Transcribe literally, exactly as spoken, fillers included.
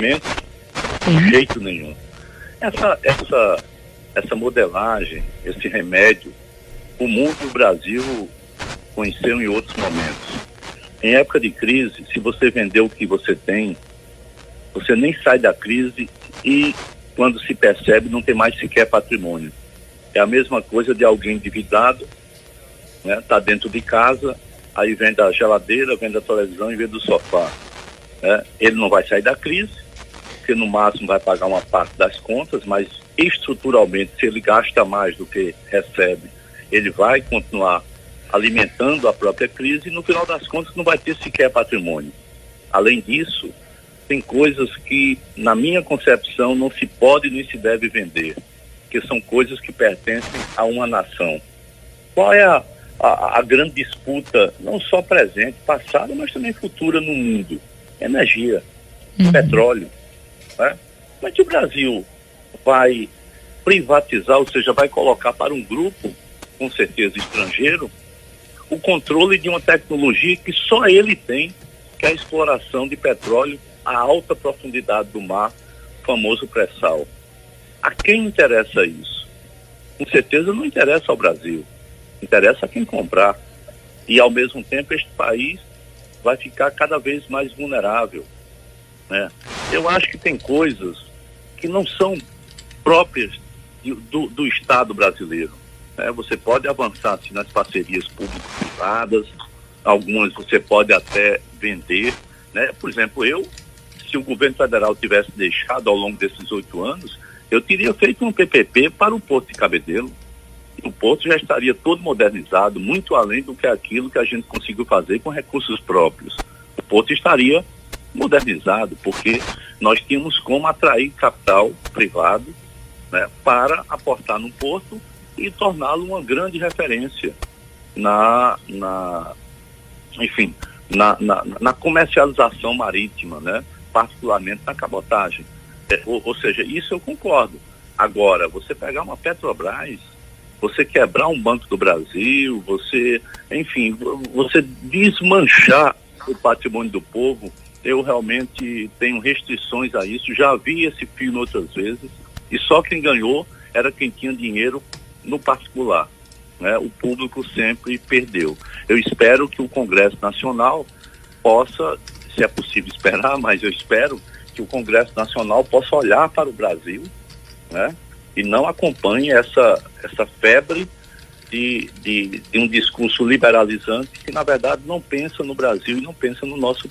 investimento, de jeito nenhum. Essa, essa, essa modelagem, esse remédio, o mundo e o Brasil conheceram em outros momentos. Em época de crise, se você vender o que você tem, você nem sai da crise e, quando se percebe, não tem mais sequer patrimônio. É a mesma coisa de alguém endividado, né? Tá dentro de casa, aí vende a geladeira, vende a televisão e vende o sofá. Né? Ele não vai sair da crise, porque no máximo vai pagar uma parte das contas, mas estruturalmente, se ele gasta mais do que recebe, ele vai continuar alimentando a própria crise e no final das contas não vai ter sequer patrimônio. Além disso, tem coisas que, na minha concepção, não se pode nem se deve vender, que são coisas que pertencem a uma nação. Qual é a, a, a grande disputa, não só presente, passada, mas também futura no mundo? Energia, uhum. petróleo. Né? Como é que o Brasil vai privatizar, ou seja, vai colocar para um grupo, com certeza estrangeiro, o controle de uma tecnologia que só ele tem, que é a exploração de petróleo a alta profundidade do mar, o famoso pré-sal? A quem interessa isso? Com certeza não interessa ao Brasil, interessa a quem comprar. E ao mesmo tempo este país vai ficar cada vez mais vulnerável. Né? Eu acho que tem coisas que não são próprias de, do, do Estado brasileiro. Né? Você pode avançar assim, nas parcerias público-privadas, algumas você pode até vender. Né? Por exemplo, eu, se o governo federal tivesse deixado ao longo desses oito anos, eu teria feito um P P P para o Porto de Cabedelo. O porto já estaria todo modernizado, muito além do que aquilo que a gente conseguiu fazer com recursos próprios. O porto estaria modernizado, porque nós tínhamos como atrair capital privado, né, para aportar no porto e torná-lo uma grande referência na, na enfim, na, na, na comercialização marítima, né, particularmente na cabotagem. É, ou, ou seja, isso eu concordo. Agora, você pegar uma Petrobras, você quebrar um Banco do Brasil, você, enfim, você desmanchar o patrimônio do povo, eu realmente tenho restrições a isso. Já vi esse filme outras vezes e só quem ganhou era quem tinha dinheiro no particular. Né? O público sempre perdeu. Eu espero que o Congresso Nacional possa, se é possível esperar, mas eu espero que o Congresso Nacional possa olhar para o Brasil, né? E não acompanhe essa, essa febre de, de, de um discurso liberalizante que, na verdade, não pensa no Brasil e não pensa no nosso